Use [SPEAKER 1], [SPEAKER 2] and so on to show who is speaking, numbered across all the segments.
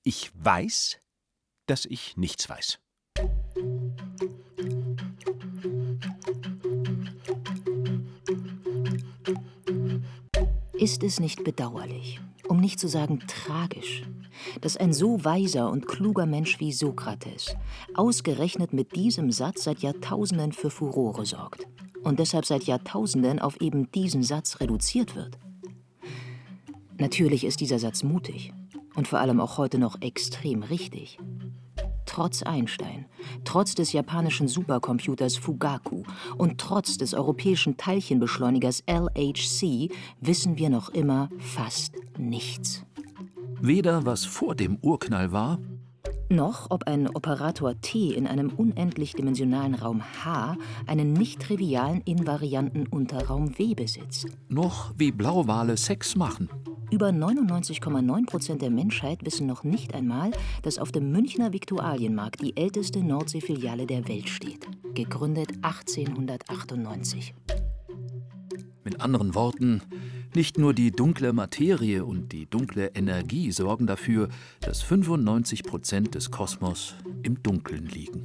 [SPEAKER 1] Ich weiß, dass ich nichts weiß.
[SPEAKER 2] Ist es nicht bedauerlich, um nicht zu sagen tragisch, dass ein so weiser und kluger Mensch wie Sokrates ausgerechnet mit diesem Satz seit Jahrtausenden für Furore sorgt und deshalb seit Jahrtausenden auf eben diesen Satz reduziert wird? Natürlich ist dieser Satz mutig und vor allem auch heute noch extrem richtig. Trotz Einstein, trotz des japanischen Supercomputers Fugaku und trotz des europäischen Teilchenbeschleunigers LHC wissen wir noch immer fast nichts.
[SPEAKER 3] Weder was vor dem Urknall war,
[SPEAKER 2] Noch ob ein Operator T in einem unendlich dimensionalen Raum H einen nicht trivialen invarianten Unterraum W besitzt.
[SPEAKER 3] noch wie Blauwale Sex machen.
[SPEAKER 2] Über 99,9% der Menschheit wissen noch nicht einmal, dass auf dem Münchner Viktualienmarkt die älteste Nordseefiliale der Welt steht. Gegründet 1898.
[SPEAKER 3] Mit anderen Worten, nicht nur die dunkle Materie und die dunkle Energie sorgen dafür, dass 95% des Kosmos im Dunkeln liegen.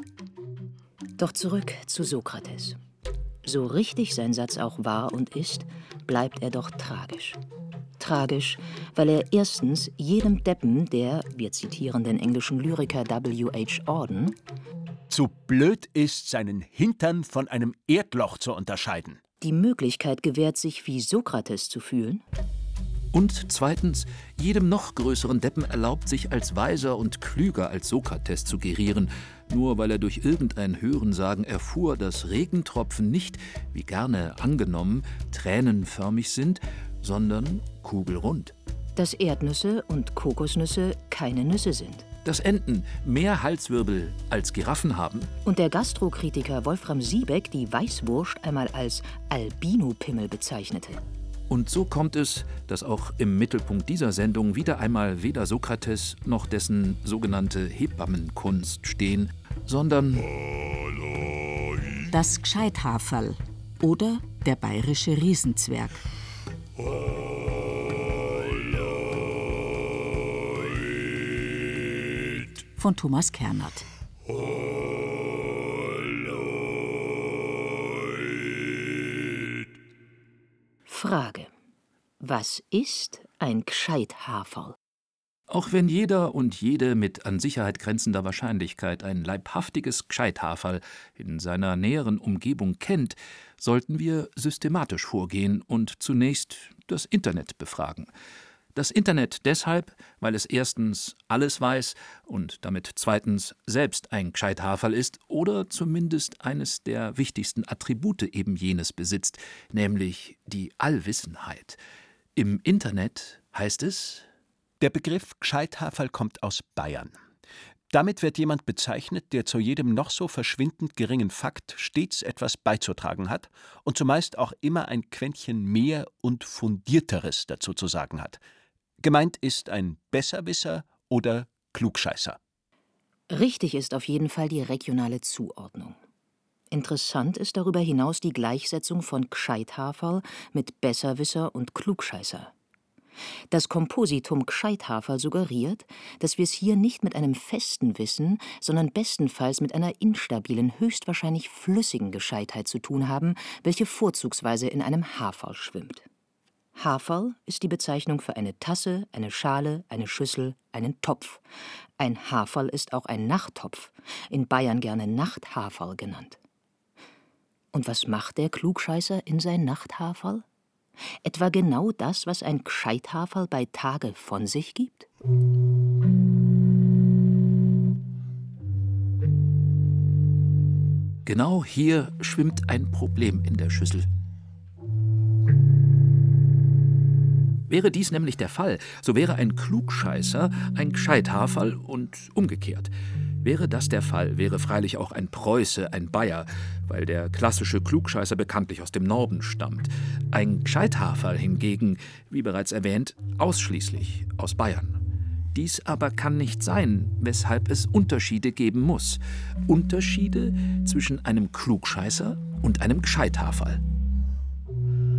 [SPEAKER 2] Doch zurück zu Sokrates. So richtig sein Satz auch war und ist, bleibt er doch tragisch. Tragisch, weil er erstens jedem Deppen, der, wir zitieren den englischen Lyriker W.H. Auden,
[SPEAKER 1] zu blöd ist, seinen Hintern von einem Erdloch zu unterscheiden.
[SPEAKER 2] die Möglichkeit gewährt, sich wie Sokrates zu fühlen,
[SPEAKER 3] Und zweitens, jedem noch größeren Deppen erlaubt, sich als weiser und klüger als Sokrates zu gerieren, nur weil er durch irgendein Hörensagen erfuhr, dass Regentropfen nicht, wie gerne angenommen, tränenförmig sind, sondern kugelrund.
[SPEAKER 2] dass Erdnüsse und Kokosnüsse keine Nüsse sind.
[SPEAKER 3] Dass Enten mehr Halswirbel als Giraffen haben
[SPEAKER 2] Und der Gastrokritiker Wolfram Siebeck die Weißwurst einmal als Albino-Pimmel bezeichnete.
[SPEAKER 3] Und so kommt es, dass auch im Mittelpunkt dieser Sendung wieder einmal weder Sokrates noch dessen sogenannte Hebammenkunst stehen, sondern
[SPEAKER 4] Das Gscheithaferl oder der bayerische Riesenzwerg. Von Thomas Kernert.
[SPEAKER 2] Frage: Was ist ein Gscheithaferl?
[SPEAKER 3] auch wenn jeder und jede mit an Sicherheit grenzender Wahrscheinlichkeit ein leibhaftiges Gscheithaferl in seiner näheren Umgebung kennt, sollten wir systematisch vorgehen und zunächst das Internet befragen. Das Internet deshalb, weil es erstens alles weiß und damit zweitens selbst ein Gscheithaferl ist oder zumindest eines der wichtigsten Attribute eben jenes besitzt, nämlich die Allwissenheit. Im Internet heißt es:
[SPEAKER 1] Der Begriff Gscheithaferl kommt aus Bayern. Damit wird jemand bezeichnet, der zu jedem noch so verschwindend geringen Fakt stets etwas beizutragen hat und zumeist auch immer ein Quäntchen mehr und Fundierteres dazu zu sagen hat. Gemeint ist ein Besserwisser oder Klugscheißer.
[SPEAKER 2] Richtig ist auf jeden Fall die regionale Zuordnung. Interessant ist darüber hinaus die Gleichsetzung von Gscheithaferl mit Besserwisser und Klugscheißer. Das Kompositum Gscheithaferl suggeriert, dass wir es hier nicht mit einem festen Wissen, sondern bestenfalls mit einer instabilen, höchstwahrscheinlich flüssigen Gescheitheit zu tun haben, welche vorzugsweise in einem Haferl schwimmt. Haferl ist die Bezeichnung für eine Tasse, eine Schale, eine Schüssel, einen Topf. Ein Haferl ist auch ein Nachttopf, in Bayern gerne Nachthaferl genannt. Und was macht der Klugscheißer in sein Nachthaferl? Etwa genau das, was ein Gscheithaferl bei Tage von sich gibt?
[SPEAKER 3] Genau hier schwimmt ein Problem in der Schüssel. Wäre dies nämlich der Fall, so wäre ein Klugscheißer ein Gscheithaferl und umgekehrt. Wäre das der Fall, wäre freilich auch ein Preuße ein Bayer, weil der klassische Klugscheißer bekanntlich aus dem Norden stammt. Ein Gscheithaferl hingegen, wie bereits erwähnt, ausschließlich aus Bayern. Dies aber kann nicht sein, weshalb es Unterschiede geben muss. Unterschiede zwischen einem Klugscheißer und einem Gscheithaferl.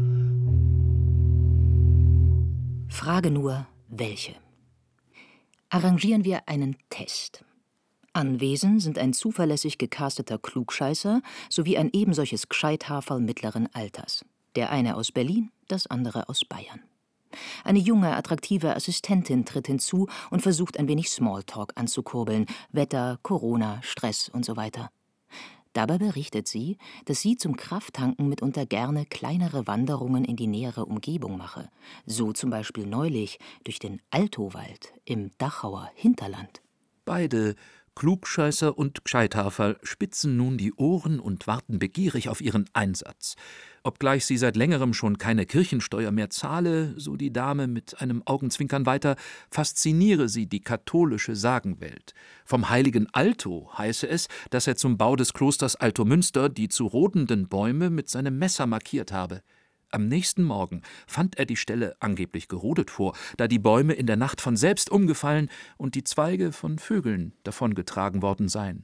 [SPEAKER 2] Frage nur, welche? Arrangieren wir einen Test. Anwesend sind ein zuverlässig gecasteter Klugscheißer sowie ein ebensolches Gscheithaferl mittleren Alters. Der eine aus Berlin, das andere aus Bayern. Eine junge, attraktive Assistentin tritt hinzu und versucht ein wenig Smalltalk anzukurbeln. Wetter, Corona, Stress und so weiter. Dabei berichtet sie, dass sie zum Krafttanken mitunter gerne kleinere Wanderungen in die nähere Umgebung mache. So zum Beispiel neulich durch den Altowald im Dachauer Hinterland.
[SPEAKER 3] Beide, Klugscheißer und Gscheithaferl, spitzen nun die Ohren und warten begierig auf ihren Einsatz. Obgleich sie seit längerem schon keine Kirchensteuer mehr zahle, so die Dame mit einem Augenzwinkern weiter, fasziniere sie die katholische Sagenwelt. Vom heiligen Alto heiße es, dass er zum Bau des Klosters Altomünster die zu rodenden Bäume mit seinem Messer markiert habe. Am nächsten Morgen fand er die Stelle angeblich gerodet vor, da die Bäume in der Nacht von selbst umgefallen und die Zweige von Vögeln davongetragen worden seien.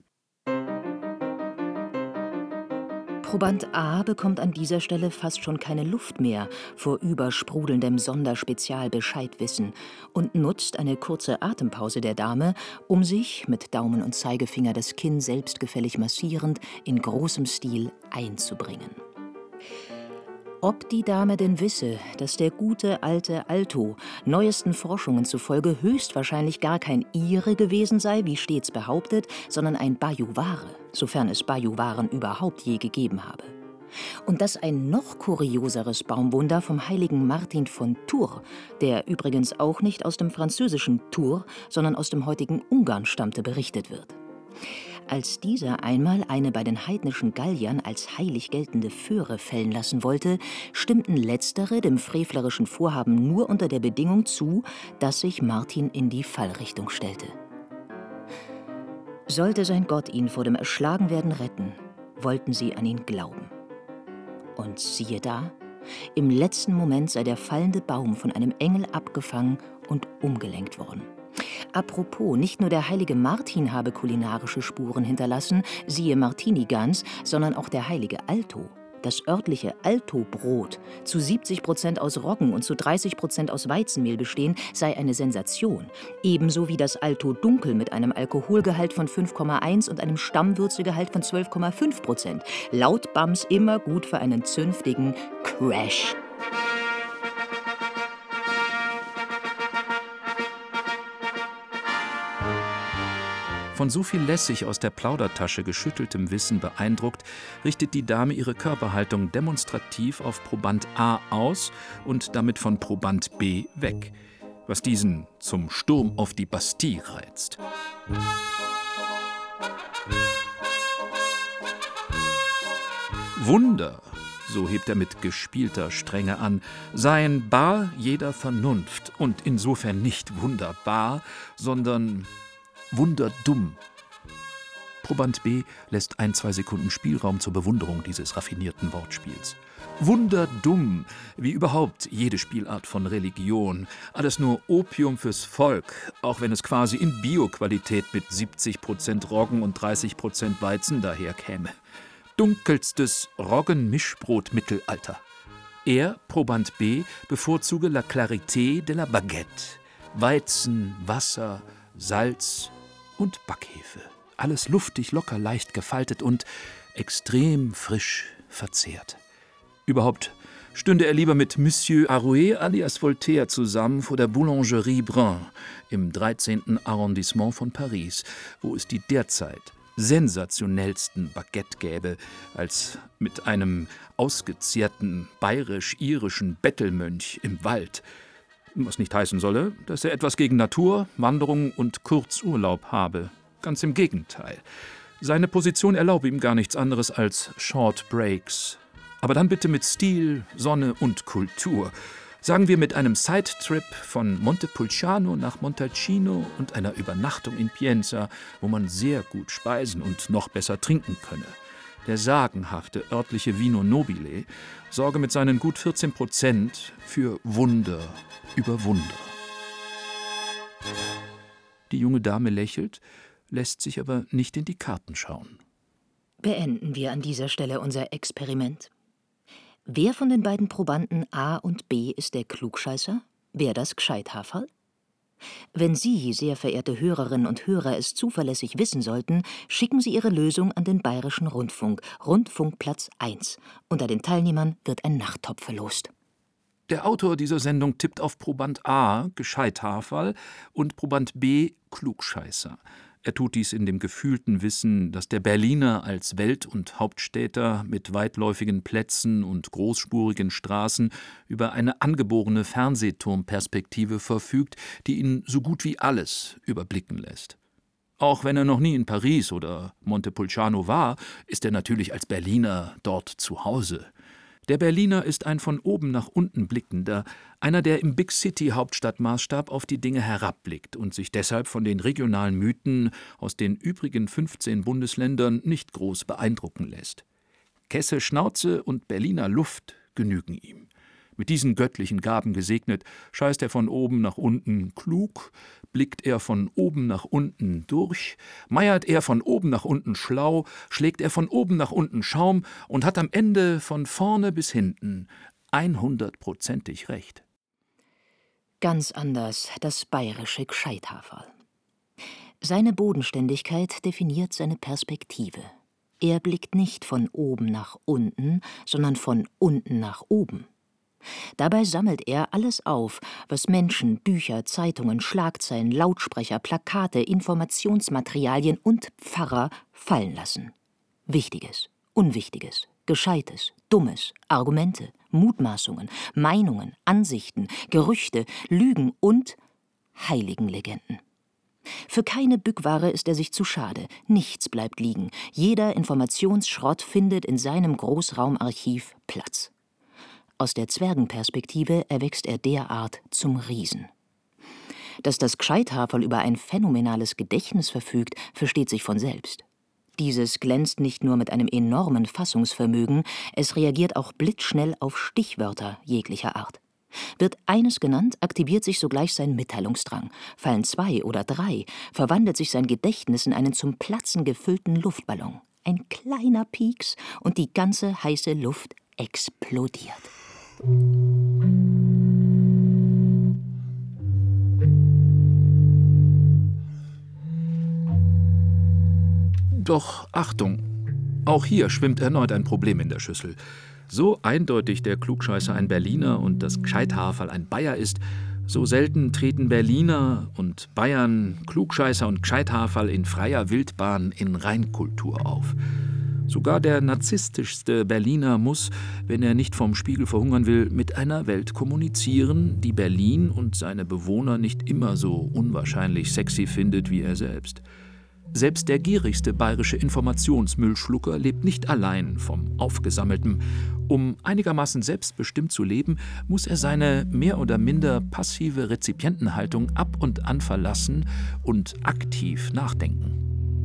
[SPEAKER 2] Proband A bekommt an dieser Stelle fast schon keine Luft mehr vor übersprudelndem Sonderspezialbescheidwissen und nutzt eine kurze Atempause der Dame, um sich, mit Daumen und Zeigefinger das Kinn selbstgefällig massierend, in großem Stil einzubringen. Ob die Dame denn wisse, dass der gute alte Alto neuesten Forschungen zufolge höchstwahrscheinlich gar kein Ire gewesen sei, wie stets behauptet, sondern ein Bajuware, sofern es Bajuwaren überhaupt je gegeben habe. Und dass ein noch kurioseres Baumwunder vom heiligen Martin von Tours, der übrigens auch nicht aus dem französischen Tours, sondern aus dem heutigen Ungarn stammte, berichtet wird. Als dieser einmal eine bei den heidnischen Galliern als heilig geltende Föhre fällen lassen wollte, stimmten letztere dem frevlerischen Vorhaben nur unter der Bedingung zu, dass sich Martin in die Fallrichtung stellte. Sollte sein Gott ihn vor dem Erschlagenwerden retten, wollten sie an ihn glauben. Und siehe da, im letzten Moment sei der fallende Baum von einem Engel abgefangen und umgelenkt worden. Apropos, nicht nur der heilige Martin habe kulinarische Spuren hinterlassen, siehe Martini-Gans, sondern auch der heilige Alto. Das örtliche Alto-Brot, zu 70% aus Roggen und zu 30% aus Weizenmehl bestehen, sei eine Sensation. Ebenso wie das Alto-Dunkel mit einem Alkoholgehalt von 5,1 und einem Stammwürzegehalt von 12,5%. Laut Bams immer gut für einen zünftigen Crash.
[SPEAKER 3] Von so viel lässig aus der Plaudertasche geschütteltem Wissen beeindruckt, richtet die Dame ihre Körperhaltung demonstrativ auf Proband A aus und damit von Proband B weg, was diesen zum Sturm auf die Bastille reizt. Wunder, so hebt er mit gespielter Strenge an, seien bar jeder Vernunft und insofern nicht wunderbar, sondern wunderdumm. Proband B lässt 1-2 Sekunden Spielraum zur Bewunderung dieses raffinierten Wortspiels. Wunderdumm, wie überhaupt jede Spielart von Religion. Alles nur Opium fürs Volk, auch wenn es quasi in Bio-Qualität mit 70% Roggen und 30% Weizen daherkäme. Dunkelstes Roggen-Mischbrot-Mittelalter. Er, Proband B, bevorzuge la clarité de la baguette. Weizen, Wasser, Salz und Backhefe. Alles luftig, locker, leicht gefaltet und extrem frisch verzehrt. Überhaupt stünde er lieber mit Monsieur Arouet alias Voltaire zusammen vor der Boulangerie Brun im 13. Arrondissement von Paris, wo es die derzeit sensationellsten Baguette gäbe, als mit einem ausgezehrten bayerisch-irischen Bettelmönch im Wald. Was nicht heißen solle, dass er etwas gegen Natur, Wanderung und Kurzurlaub habe. Ganz im Gegenteil. Seine Position erlaube ihm gar nichts anderes als Short Breaks. Aber dann bitte mit Stil, Sonne und Kultur. Sagen wir mit einem Sidetrip von Montepulciano nach Montalcino und einer Übernachtung in Pienza, wo man sehr gut speisen und noch besser trinken könne. Der sagenhafte örtliche Vino Nobile sorge mit seinen gut 14% für Wunder über Wunder. Die junge Dame lächelt, lässt sich aber nicht in die Karten schauen.
[SPEAKER 2] Beenden wir an dieser Stelle unser Experiment. Wer von den beiden Probanden A und B ist der Klugscheißer? Wer das Gscheithaferl? Wenn Sie, sehr verehrte Hörerinnen und Hörer, es zuverlässig wissen sollten, schicken Sie Ihre Lösung an den Bayerischen Rundfunk, Rundfunkplatz 1. Unter den Teilnehmern wird ein Nachttopf verlost.
[SPEAKER 3] Der Autor dieser Sendung tippt auf Proband A, Gescheithaferl, und Proband B, Klugscheißer. Er tut dies in dem gefühlten Wissen, dass der Berliner als Welt- und Hauptstädter mit weitläufigen Plätzen und großspurigen Straßen über eine angeborene Fernsehturmperspektive verfügt, die ihn so gut wie alles überblicken lässt. Auch wenn er noch nie in Paris oder Montepulciano war, ist er natürlich als Berliner dort zu Hause. Der Berliner ist ein von oben nach unten blickender, einer, der im Big-City-Hauptstadtmaßstab auf die Dinge herabblickt und sich deshalb von den regionalen Mythen aus den übrigen 15 Bundesländern nicht groß beeindrucken lässt. Kesse Schnauze und Berliner Luft genügen ihm. Mit diesen göttlichen Gaben gesegnet, scheißt er von oben nach unten klug, blickt er von oben nach unten durch, meiert er von oben nach unten schlau, schlägt er von oben nach unten Schaum und hat am Ende von vorne bis hinten 100%ig recht.
[SPEAKER 2] Ganz anders das bayerische Gescheithaferl. Seine Bodenständigkeit definiert seine Perspektive. Er blickt nicht von oben nach unten, sondern von unten nach oben. Dabei sammelt er alles auf, was Menschen, Bücher, Zeitungen, Schlagzeilen, Lautsprecher, Plakate, Informationsmaterialien und Pfarrer fallen lassen. Wichtiges, Unwichtiges, Gescheites, Dummes, Argumente, Mutmaßungen, Meinungen, Ansichten, Gerüchte, Lügen und Heiligenlegenden. Für keine Bückware ist er sich zu schade, nichts bleibt liegen, jeder Informationsschrott findet in seinem Großraumarchiv Platz. Aus der Zwergenperspektive erwächst er derart zum Riesen. Dass das Gescheithaferl über ein phänomenales Gedächtnis verfügt, versteht sich von selbst. Dieses glänzt nicht nur mit einem enormen Fassungsvermögen, es reagiert auch blitzschnell auf Stichwörter jeglicher Art. Wird eines genannt, aktiviert sich sogleich sein Mitteilungsdrang. Fallen 2 oder 3, verwandelt sich sein Gedächtnis in einen zum Platzen gefüllten Luftballon. Ein kleiner Pieks und die ganze heiße Luft explodiert.
[SPEAKER 3] Doch Achtung, auch hier schwimmt erneut ein Problem in der Schüssel. So eindeutig der Klugscheißer ein Berliner und das Gescheithaferl ein Bayer ist, so selten treten Berliner und Bayern, Klugscheißer und Gescheithaferl in freier Wildbahn in Reinkultur auf. Sogar der narzisstischste Berliner muss, wenn er nicht vom Spiegel verhungern will, mit einer Welt kommunizieren, die Berlin und seine Bewohner nicht immer so unwahrscheinlich sexy findet wie er selbst. Selbst der gierigste bayerische Informationsmüllschlucker lebt nicht allein vom Aufgesammelten. Um einigermaßen selbstbestimmt zu leben, muss er seine mehr oder minder passive Rezipientenhaltung ab und an verlassen und aktiv nachdenken.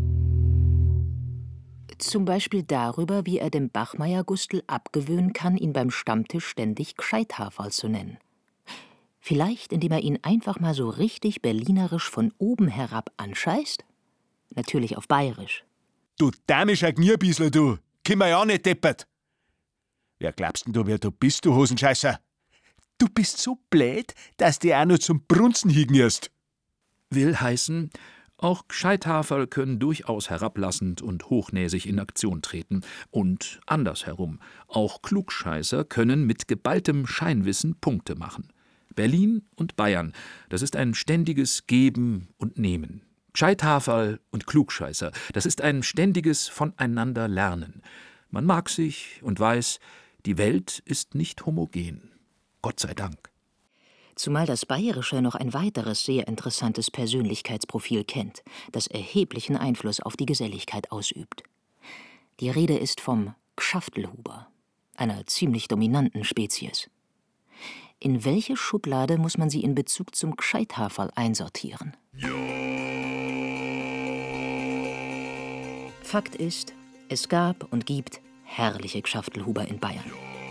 [SPEAKER 2] Zum Beispiel darüber, wie er dem Bachmeier-Gustl abgewöhnen kann, ihn beim Stammtisch ständig Gescheithaferl zu nennen. Vielleicht, indem er ihn einfach mal so richtig berlinerisch von oben herab anscheißt? Natürlich auf Bayerisch.
[SPEAKER 1] Du dämischer Gnierbiesler, du! Komm mir ja nicht deppert! Wer glaubst denn du, wer du bist, du Hosenscheißer? Du bist so blöd, dass du auch noch zum Brunzen hingierst.
[SPEAKER 3] Will heißen, auch Gescheithaferl können durchaus herablassend und hochnäsig in Aktion treten. Und andersherum, auch Klugscheißer können mit geballtem Scheinwissen Punkte machen. Berlin und Bayern, das ist ein ständiges Geben und Nehmen. Gescheithaferl und Klugscheißer, das ist ein ständiges Voneinander-Lernen. Man mag sich und weiß, die Welt ist nicht homogen. Gott sei Dank.
[SPEAKER 2] Zumal das Bayerische noch ein weiteres sehr interessantes Persönlichkeitsprofil kennt, das erheblichen Einfluss auf die Geselligkeit ausübt. Die Rede ist vom Gschaftelhuber, einer ziemlich dominanten Spezies. In welche Schublade muss man sie in Bezug zum Gescheithaferl einsortieren? Fakt ist, es gab und gibt herrliche Gschaftelhuber in Bayern.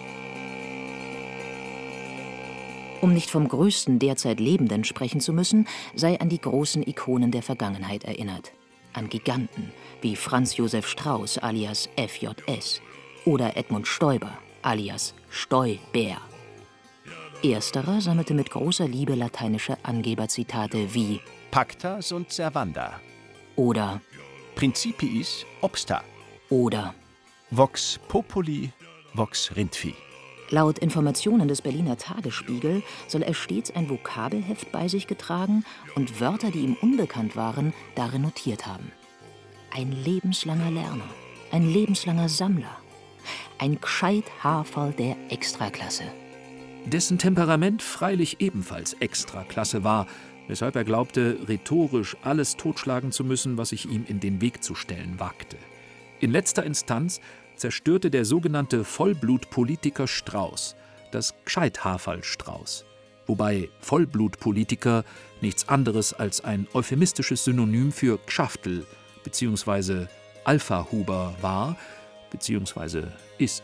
[SPEAKER 2] Um nicht vom größten derzeit Lebenden sprechen zu müssen, sei an die großen Ikonen der Vergangenheit erinnert. An Giganten wie Franz Josef Strauß alias FJS oder Edmund Stoiber alias Stoiber. Ersterer sammelte mit großer Liebe lateinische Angeberzitate wie
[SPEAKER 1] Pacta sunt servanda
[SPEAKER 2] oder
[SPEAKER 1] Principiis obsta
[SPEAKER 2] oder.
[SPEAKER 1] Vox populi, vox rindvi.
[SPEAKER 2] Laut Informationen des Berliner Tagesspiegel soll er stets ein Vokabelheft bei sich getragen und Wörter, die ihm unbekannt waren, darin notiert haben. Ein lebenslanger Lerner, ein lebenslanger Sammler, ein Gscheithaferl der Extraklasse.
[SPEAKER 3] Dessen Temperament freilich ebenfalls Extraklasse war, weshalb er glaubte, rhetorisch alles totschlagen zu müssen, was sich ihm in den Weg zu stellen wagte. In letzter Instanz zerstörte der sogenannte Vollblutpolitiker Strauß das Gscheithaferl Strauß, wobei Vollblutpolitiker nichts anderes als ein euphemistisches Synonym für Gschaftel bzw. Alpha-Huber war bzw. ist.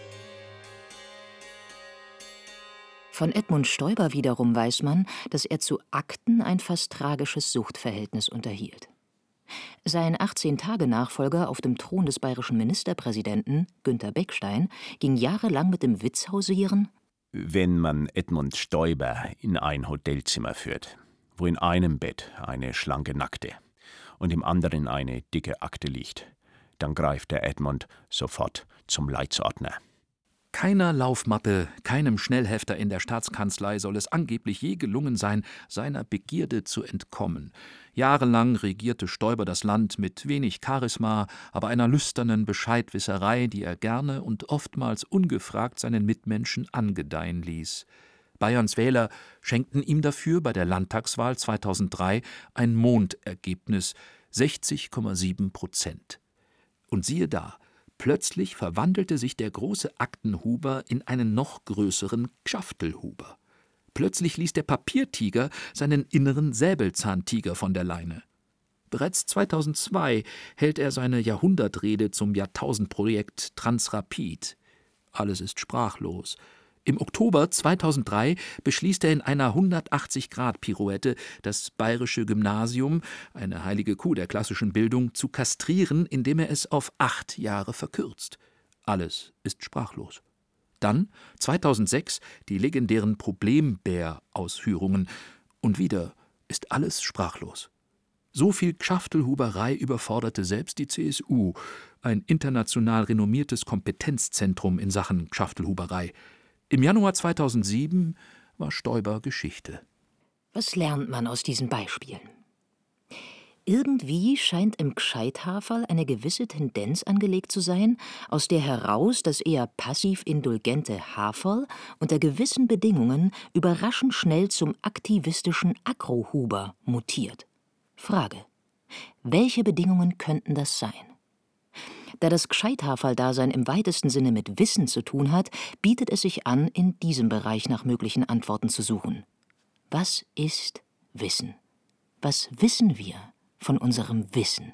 [SPEAKER 2] Von Edmund Stoiber wiederum weiß man, dass er zu Akten ein fast tragisches Suchtverhältnis unterhielt. Sein 18-Tage-Nachfolger auf dem Thron des bayerischen Ministerpräsidenten, Günter Beckstein, ging jahrelang mit dem Witz hausieren:
[SPEAKER 1] Wenn man Edmund Stoiber in ein Hotelzimmer führt, wo in einem Bett eine schlanke Nackte und im anderen eine dicke Akte liegt, dann greift der Edmund sofort zum Leitsordner.
[SPEAKER 3] Keiner Laufmappe, keinem Schnellhefter in der Staatskanzlei soll es angeblich je gelungen sein, seiner Begierde zu entkommen. Jahrelang regierte Stoiber das Land mit wenig Charisma, aber einer lüsternen Bescheidwisserei, die er gerne und oftmals ungefragt seinen Mitmenschen angedeihen ließ. Bayerns Wähler schenkten ihm dafür bei der Landtagswahl 2003 ein Mondergebnis, 60,7%. Und siehe da, plötzlich verwandelte sich der große Aktenhuber in einen noch größeren Gschaftelhuber. Plötzlich ließ der Papiertiger seinen inneren Säbelzahntiger von der Leine. Bereits 2002 hält er seine Jahrhundertrede zum Jahrtausendprojekt Transrapid. Alles ist sprachlos. Im Oktober 2003 beschließt er in einer 180-Grad-Pirouette, das bayerische Gymnasium, eine heilige Kuh der klassischen Bildung, zu kastrieren, indem er es auf 8 Jahre verkürzt. Alles ist sprachlos. Dann, 2006, die legendären Problembär-Ausführungen. Und wieder ist alles sprachlos. So viel Gschaftelhuberei überforderte selbst die CSU, ein international renommiertes Kompetenzzentrum in Sachen Gschaftelhuberei. Im Januar 2007 war Stoiber Geschichte.
[SPEAKER 2] Was lernt man aus diesen Beispielen? Irgendwie scheint im Gscheithaferl eine gewisse Tendenz angelegt zu sein, aus der heraus das eher passiv-indulgente Haferl unter gewissen Bedingungen überraschend schnell zum aktivistischen Agrohuber mutiert. Frage: Welche Bedingungen könnten das sein? Da das Gscheithaferl-Dasein im weitesten Sinne mit Wissen zu tun hat, bietet es sich an, in diesem Bereich nach möglichen Antworten zu suchen. Was ist Wissen? Was wissen wir von unserem Wissen?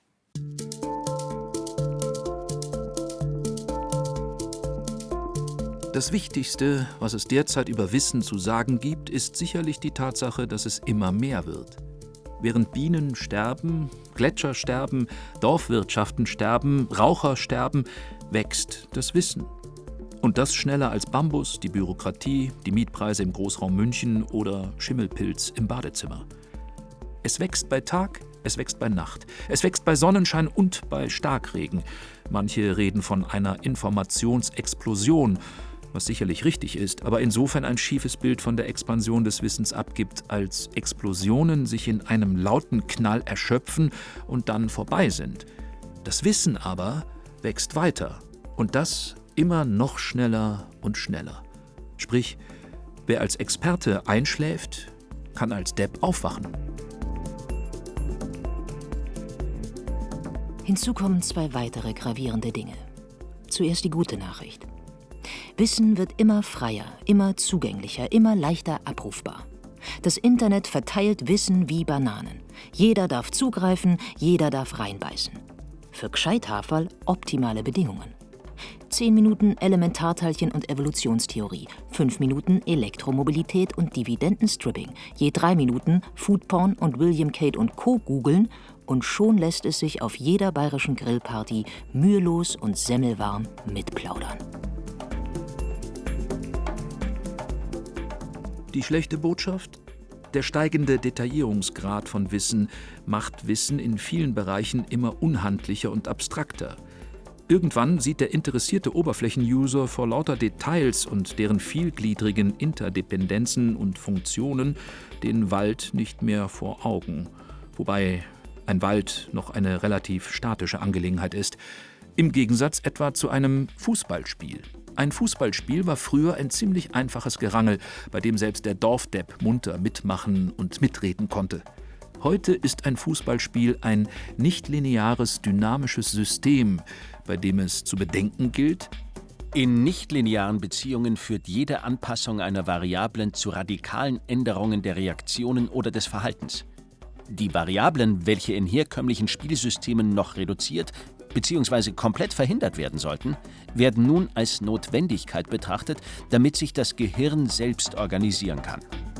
[SPEAKER 3] Das Wichtigste, was es derzeit über Wissen zu sagen gibt, ist sicherlich die Tatsache, dass es immer mehr wird. Während Bienen sterben, Gletscher sterben, Dorfwirtschaften sterben, Raucher sterben, wächst das Wissen. Und das schneller als Bambus, die Bürokratie, die Mietpreise im Großraum München oder Schimmelpilz im Badezimmer. Es wächst bei Tag, es wächst bei Nacht, es wächst bei Sonnenschein und bei Starkregen. Manche reden von einer Informationsexplosion, was sicherlich richtig ist, aber insofern ein schiefes Bild von der Expansion des Wissens abgibt, als Explosionen sich in einem lauten Knall erschöpfen und dann vorbei sind. Das Wissen aber wächst weiter und das immer noch schneller und schneller. Sprich, wer als Experte einschläft, kann als Depp aufwachen.
[SPEAKER 2] Hinzu kommen 2 weitere gravierende Dinge. Zuerst die gute Nachricht. Wissen wird immer freier, immer zugänglicher, immer leichter abrufbar. Das Internet verteilt Wissen wie Bananen. Jeder darf zugreifen, jeder darf reinbeißen. Für Gscheithaferl optimale Bedingungen. 10 Minuten Elementarteilchen und Evolutionstheorie, 5 Minuten Elektromobilität und Dividendenstripping, je 3 Minuten Foodporn und William Cade und Co. googeln und schon lässt es sich auf jeder bayerischen Grillparty mühelos und semmelwarm mitplaudern.
[SPEAKER 3] Die schlechte Botschaft? Der steigende Detaillierungsgrad von Wissen macht Wissen in vielen Bereichen immer unhandlicher und abstrakter. Irgendwann sieht der interessierte Oberflächen-User vor lauter Details und deren vielgliedrigen Interdependenzen und Funktionen den Wald nicht mehr vor Augen. Wobei ein Wald noch eine relativ statische Angelegenheit ist. Im Gegensatz etwa zu einem Fußballspiel. Ein Fußballspiel war früher ein ziemlich einfaches Gerangel, bei dem selbst der Dorfdepp munter mitmachen und mitreden konnte. Heute ist ein Fußballspiel ein nichtlineares, dynamisches System, bei dem es zu bedenken gilt:
[SPEAKER 1] In nichtlinearen Beziehungen führt jede Anpassung einer Variablen zu radikalen Änderungen der Reaktionen oder des Verhaltens. Die Variablen, welche in herkömmlichen Spielsystemen noch reduziert bzw. komplett verhindert werden sollten, werden nun als Notwendigkeit betrachtet, damit sich das Gehirn selbst organisieren kann.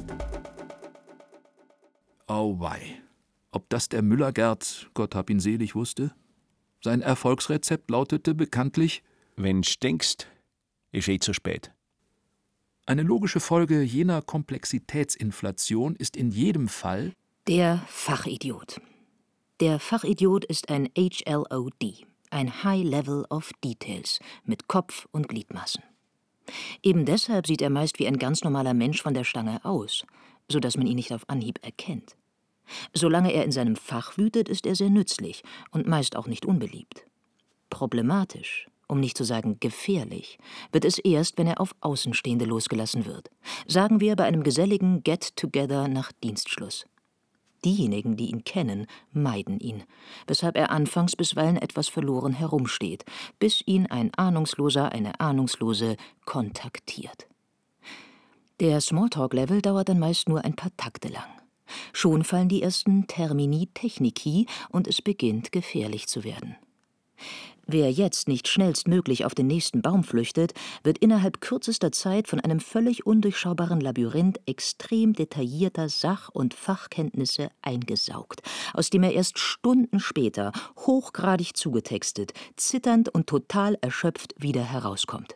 [SPEAKER 3] Auweih. Ob das der Müller-Gerd, Gott hab ihn selig, wusste? Sein Erfolgsrezept lautete bekanntlich:
[SPEAKER 1] Wenn stinkst, ist zu spät.
[SPEAKER 3] Eine logische Folge jener Komplexitätsinflation ist in jedem Fall
[SPEAKER 2] der Fachidiot. Der Fachidiot ist ein HLOD, ein High Level of Details mit Kopf und Gliedmaßen. Eben deshalb sieht er meist wie ein ganz normaler Mensch von der Stange aus, sodass man ihn nicht auf Anhieb erkennt. Solange er in seinem Fach wütet, ist er sehr nützlich und meist auch nicht unbeliebt. Problematisch, um nicht zu sagen gefährlich, wird es erst, wenn er auf Außenstehende losgelassen wird. Sagen wir bei einem geselligen Get-Together nach Dienstschluss. Diejenigen, die ihn kennen, meiden ihn, weshalb er anfangs bisweilen etwas verloren herumsteht, bis ihn ein Ahnungsloser, eine Ahnungslose kontaktiert. Der Smalltalk-Level dauert dann meist nur ein paar Takte lang. Schon fallen die ersten Termini technici und es beginnt gefährlich zu werden. Wer jetzt nicht schnellstmöglich auf den nächsten Baum flüchtet, wird innerhalb kürzester Zeit von einem völlig undurchschaubaren Labyrinth extrem detaillierter Sach- und Fachkenntnisse eingesaugt, aus dem er erst Stunden später, hochgradig zugetextet, zitternd und total erschöpft wieder herauskommt.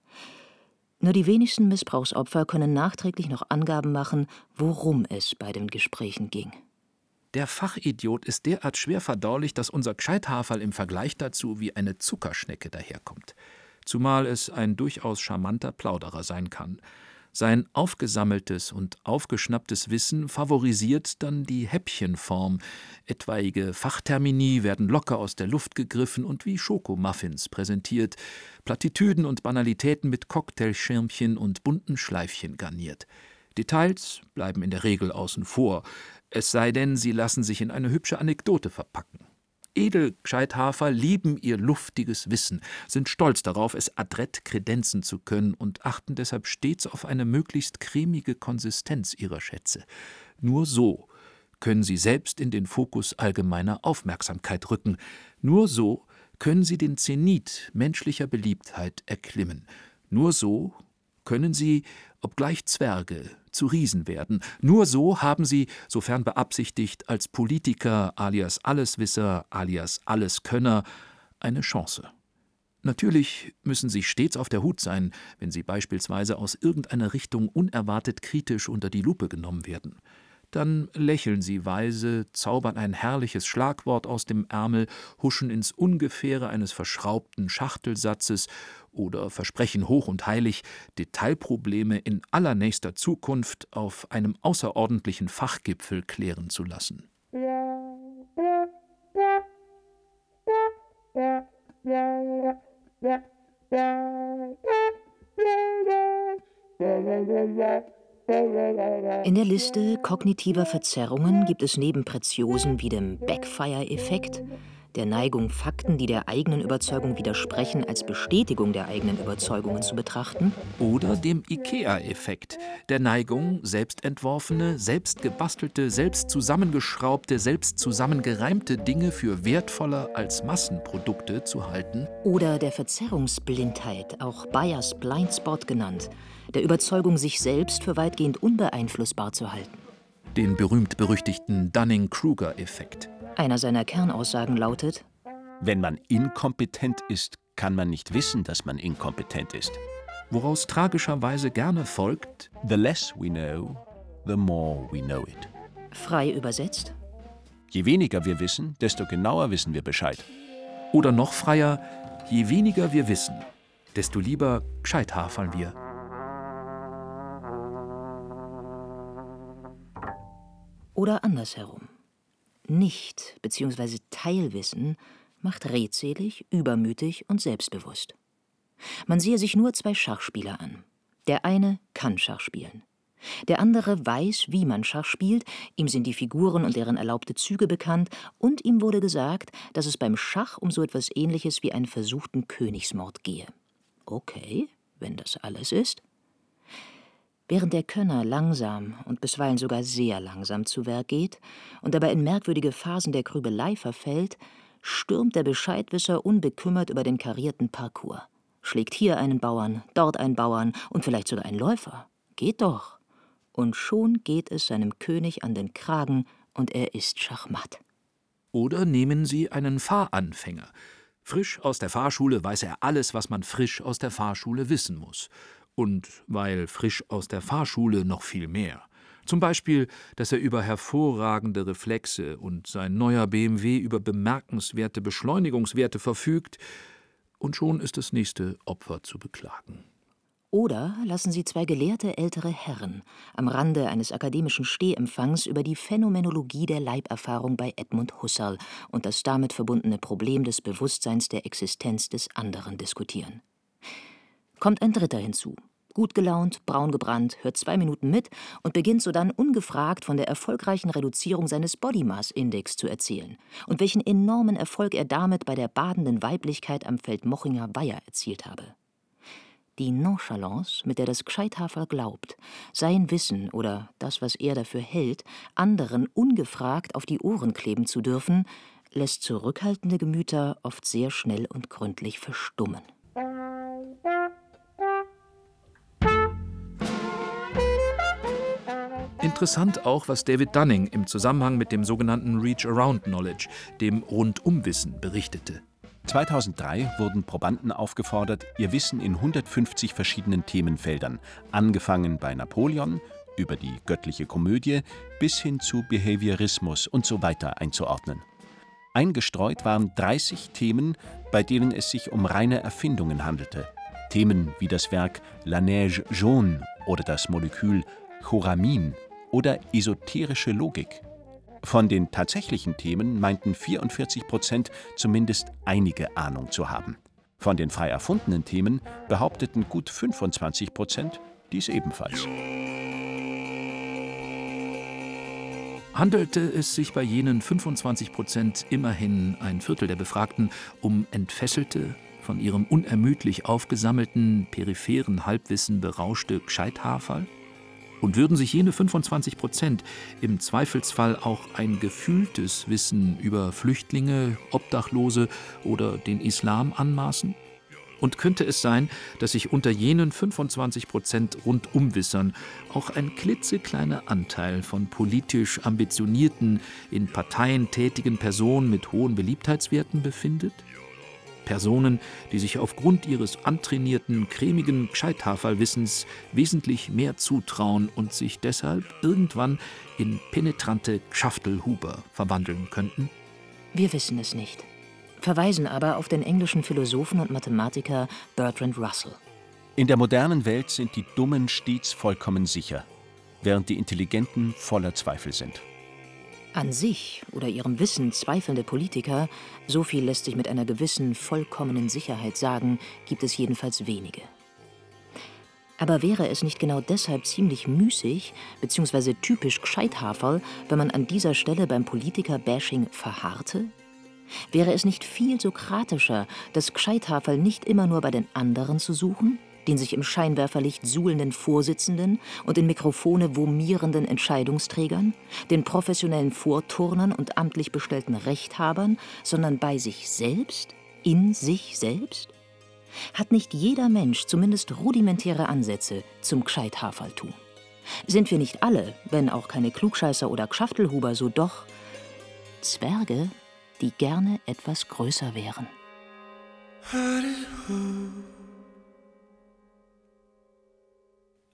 [SPEAKER 2] Nur die wenigsten Missbrauchsopfer können nachträglich noch Angaben machen, worum es bei den Gesprächen ging.
[SPEAKER 3] Der Fachidiot ist derart schwer verdaulich, dass unser Gscheithaferl im Vergleich dazu wie eine Zuckerschnecke daherkommt. Zumal es ein durchaus charmanter Plauderer sein kann. Sein aufgesammeltes und aufgeschnapptes Wissen favorisiert dann die Häppchenform. Etwaige Fachtermini werden locker aus der Luft gegriffen und wie Schokomuffins präsentiert, Plattitüden und Banalitäten mit Cocktailschirmchen und bunten Schleifchen garniert. Details bleiben in der Regel außen vor, es sei denn, sie lassen sich in eine hübsche Anekdote verpacken. Edelgscheithafer lieben ihr luftiges Wissen, sind stolz darauf, es adrett kredenzen zu können und achten deshalb stets auf eine möglichst cremige Konsistenz ihrer Schätze. Nur so können sie selbst in den Fokus allgemeiner Aufmerksamkeit rücken. Nur so können sie den Zenit menschlicher Beliebtheit erklimmen. Nur so können sie, obgleich Zwerge, zu Riesen werden. Nur so haben sie, sofern beabsichtigt, als Politiker alias Alleswisser alias Alleskönner eine Chance. Natürlich müssen sie stets auf der Hut sein, wenn sie beispielsweise aus irgendeiner Richtung unerwartet kritisch unter die Lupe genommen werden. Dann lächeln sie weise, zaubern ein herrliches Schlagwort aus dem Ärmel, huschen ins Ungefähre eines verschraubten Schachtelsatzes oder versprechen hoch und heilig, Detailprobleme in allernächster Zukunft auf einem außerordentlichen Fachgipfel klären zu lassen.
[SPEAKER 2] In der Liste kognitiver Verzerrungen gibt es neben Preziosen wie dem Backfire-Effekt, der Neigung, Fakten, die der eigenen Überzeugung widersprechen, als Bestätigung der eigenen Überzeugungen zu betrachten,
[SPEAKER 3] oder dem IKEA-Effekt, der Neigung, selbstentworfene, selbstgebastelte, selbst zusammengeschraubte, selbst zusammengereimte Dinge für wertvoller als Massenprodukte zu halten,
[SPEAKER 2] oder der Verzerrungsblindheit, auch Bias Blindspot genannt, der Überzeugung, sich selbst für weitgehend unbeeinflussbar zu halten.
[SPEAKER 3] den berühmt-berüchtigten Dunning-Kruger-Effekt.
[SPEAKER 2] Einer seiner Kernaussagen lautet:
[SPEAKER 1] Wenn man inkompetent ist, kann man nicht wissen, dass man inkompetent ist.
[SPEAKER 3] woraus tragischerweise gerne folgt:
[SPEAKER 1] The less we know, the more we know it.
[SPEAKER 2] Frei übersetzt:
[SPEAKER 1] Je weniger wir wissen, desto genauer wissen wir Bescheid.
[SPEAKER 3] Oder noch freier: je weniger wir wissen, desto lieber gescheithaferln wir.
[SPEAKER 2] Oder andersherum: Nicht bzw. Teilwissen macht redselig, übermütig und selbstbewusst. Man sehe sich nur 2 Schachspieler an. Der eine kann Schach spielen. Der andere weiß, wie man Schach spielt, ihm sind die Figuren und deren erlaubte Züge bekannt, und ihm wurde gesagt, dass es beim Schach um so etwas Ähnliches wie einen versuchten Königsmord gehe. Okay, wenn das alles ist. Während der Könner langsam und bisweilen sogar sehr langsam zu Werk geht und dabei in merkwürdige Phasen der Grübelei verfällt, stürmt der Bescheidwisser unbekümmert über den karierten Parcours, schlägt hier einen Bauern, dort einen Bauern und vielleicht sogar einen Läufer. Geht doch. Und schon geht es seinem König an den Kragen und er ist schachmatt.
[SPEAKER 3] Oder nehmen Sie einen Fahranfänger. Frisch aus der Fahrschule weiß er alles, was man frisch aus der Fahrschule wissen muss. Und weil frisch aus der Fahrschule noch viel mehr. Zum Beispiel, dass er über hervorragende Reflexe und sein neuer BMW über bemerkenswerte Beschleunigungswerte verfügt. Und schon ist das nächste Opfer zu beklagen.
[SPEAKER 2] Oder lassen Sie 2 gelehrte ältere Herren am Rande eines akademischen Stehempfangs über die Phänomenologie der Leiberfahrung bei Edmund Husserl und das damit verbundene Problem des Bewusstseins der Existenz des anderen diskutieren. Kommt ein Dritter hinzu, gut gelaunt, braun gebrannt, hört 2 Minuten mit und beginnt sodann ungefragt von der erfolgreichen Reduzierung seines Body Mass Index zu erzählen und welchen enormen Erfolg er damit bei der badenden Weiblichkeit am Feldmochinger Weiher erzielt habe. Die Nonchalance, mit der das Gescheithaferl glaubt, sein Wissen oder das, was er dafür hält, anderen ungefragt auf die Ohren kleben zu dürfen, lässt zurückhaltende Gemüter oft sehr schnell und gründlich verstummen.
[SPEAKER 3] Interessant auch, was David Dunning im Zusammenhang mit dem sogenannten Reach-Around-Knowledge, dem Rundumwissen, berichtete.
[SPEAKER 1] 2003 wurden Probanden aufgefordert, ihr Wissen in 150 verschiedenen Themenfeldern, angefangen bei Napoleon, über die göttliche Komödie bis hin zu Behaviorismus und so weiter einzuordnen. Eingestreut waren 30 Themen, bei denen es sich um reine Erfindungen handelte. Themen wie das Werk La Neige jaune oder das Molekül Choramin oder esoterische Logik. Von den tatsächlichen Themen meinten 44% zumindest einige Ahnung zu haben. Von den frei erfundenen Themen behaupteten gut 25% dies ebenfalls.
[SPEAKER 3] Handelte es sich bei jenen 25% immerhin ein Viertel der Befragten um entfesselte, von ihrem unermüdlich aufgesammelten, peripheren Halbwissen berauschte Gescheithaferl? Und würden sich jene 25% im Zweifelsfall auch ein gefühltes Wissen über Flüchtlinge, Obdachlose oder den Islam anmaßen? Und könnte es sein, dass sich unter jenen 25% Rundumwissern auch ein klitzekleiner Anteil von politisch ambitionierten, in Parteien tätigen Personen mit hohen Beliebtheitswerten befindet? Personen, die sich aufgrund ihres antrainierten, cremigen Gescheithaferlwissens wesentlich mehr zutrauen und sich deshalb irgendwann in penetrante Gschaftelhuber verwandeln könnten?
[SPEAKER 2] Wir wissen es nicht, verweisen aber auf den englischen Philosophen und Mathematiker Bertrand Russell.
[SPEAKER 1] In der modernen Welt sind die Dummen stets vollkommen sicher, während die Intelligenten voller Zweifel sind.
[SPEAKER 2] An sich oder ihrem Wissen zweifelnde Politiker, so viel lässt sich mit einer gewissen, vollkommenen Sicherheit sagen, gibt es jedenfalls wenige. Aber wäre es nicht genau deshalb ziemlich müßig bzw. typisch Gescheithaferl, wenn man an dieser Stelle beim Politiker-Bashing verharrte? Wäre es nicht viel sokratischer, das Gescheithaferl nicht immer nur bei den anderen zu suchen, den sich im Scheinwerferlicht suhlenden Vorsitzenden und in Mikrofone vomierenden Entscheidungsträgern, den professionellen Vorturnern und amtlich bestellten Rechthabern, sondern bei sich selbst, in sich selbst? Hat nicht jeder Mensch zumindest rudimentäre Ansätze zum Gescheithaferltum? Sind wir nicht alle, wenn auch keine Klugscheißer oder Gschaftelhuber, so doch Zwerge, die gerne etwas größer wären?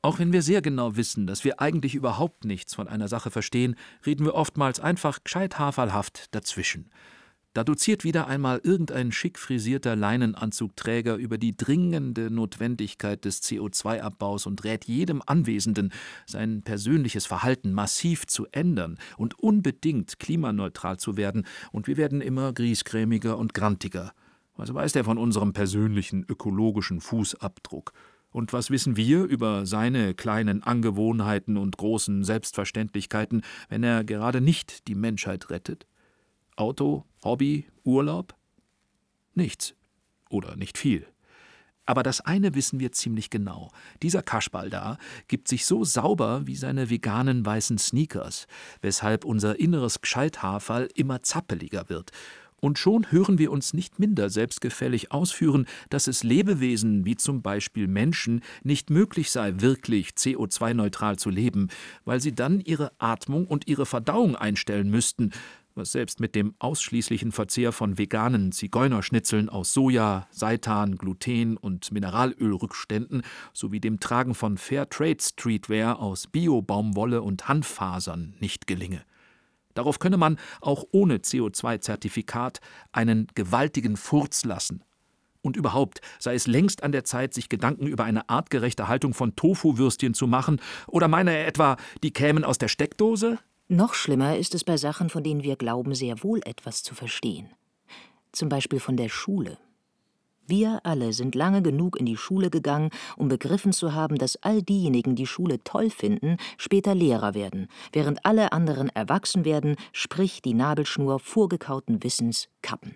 [SPEAKER 3] Auch wenn wir sehr genau wissen, dass wir eigentlich überhaupt nichts von einer Sache verstehen, reden wir oftmals einfach gescheithaferlhaft dazwischen. Da doziert wieder einmal irgendein schick frisierter Leinenanzugträger über die dringende Notwendigkeit des CO2-Abbaus und rät jedem Anwesenden, sein persönliches Verhalten massiv zu ändern und unbedingt klimaneutral zu werden, und wir werden immer griesgrämiger und grantiger. Was weiß er von unserem persönlichen ökologischen Fußabdruck? Und was wissen wir über seine kleinen Angewohnheiten und großen Selbstverständlichkeiten, wenn er gerade nicht die Menschheit rettet? Auto, Hobby, Urlaub? Nichts. Oder nicht viel. Aber das eine wissen wir ziemlich genau. Dieser Kasperl da gibt sich so sauber wie seine veganen weißen Sneakers, weshalb unser inneres Gescheithaferl immer zappeliger wird. Und schon hören wir uns nicht minder selbstgefällig ausführen, dass es Lebewesen wie zum Beispiel Menschen nicht möglich sei, wirklich CO2-neutral zu leben, weil sie dann ihre Atmung und ihre Verdauung einstellen müssten, was selbst mit dem ausschließlichen Verzehr von veganen Zigeunerschnitzeln aus Soja, Seitan, Gluten und Mineralölrückständen sowie dem Tragen von Fairtrade-Streetwear aus Bio-Baumwolle und Hanffasern nicht gelinge. Darauf könne man auch ohne CO2-Zertifikat einen gewaltigen Furz lassen. Und überhaupt sei es längst an der Zeit, sich Gedanken über eine artgerechte Haltung von Tofu-Würstchen zu machen. Oder meine er etwa, die kämen aus der Steckdose?
[SPEAKER 2] Noch schlimmer ist es bei Sachen, von denen wir glauben, sehr wohl etwas zu verstehen. Zum Beispiel von der Schule. Wir alle sind lange genug in die Schule gegangen, um begriffen zu haben, dass all diejenigen, die Schule toll finden, später Lehrer werden, während alle anderen erwachsen werden, sprich die Nabelschnur vorgekauten Wissens kappen.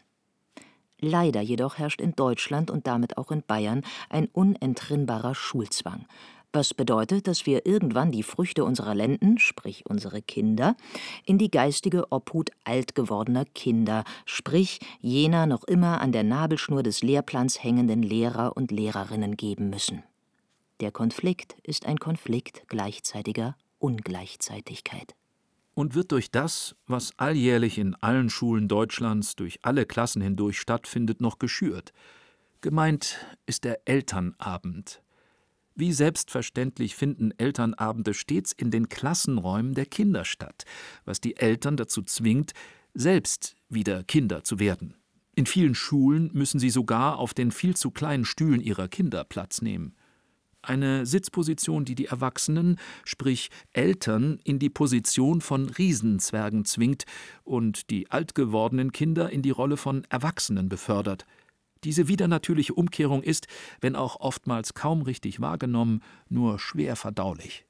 [SPEAKER 2] Leider jedoch herrscht in Deutschland und damit auch in Bayern ein unentrinnbarer Schulzwang. Was bedeutet, dass wir irgendwann die Früchte unserer Lenden, sprich unsere Kinder, in die geistige Obhut alt gewordener Kinder, sprich jener noch immer an der Nabelschnur des Lehrplans hängenden Lehrer und Lehrerinnen geben müssen. Der Konflikt ist ein Konflikt gleichzeitiger Ungleichzeitigkeit.
[SPEAKER 3] Und wird durch das, was alljährlich in allen Schulen Deutschlands durch alle Klassen hindurch stattfindet, noch geschürt. Gemeint ist der Elternabend. Wie selbstverständlich finden Elternabende stets in den Klassenräumen der Kinder statt, was die Eltern dazu zwingt, selbst wieder Kinder zu werden. In vielen Schulen müssen sie sogar auf den viel zu kleinen Stühlen ihrer Kinder Platz nehmen. Eine Sitzposition, die die Erwachsenen, sprich Eltern, in die Position von Riesenzwergen zwingt und die alt gewordenen Kinder in die Rolle von Erwachsenen befördert. Diese widernatürliche Umkehrung ist, wenn auch oftmals kaum richtig wahrgenommen, nur schwer verdaulich.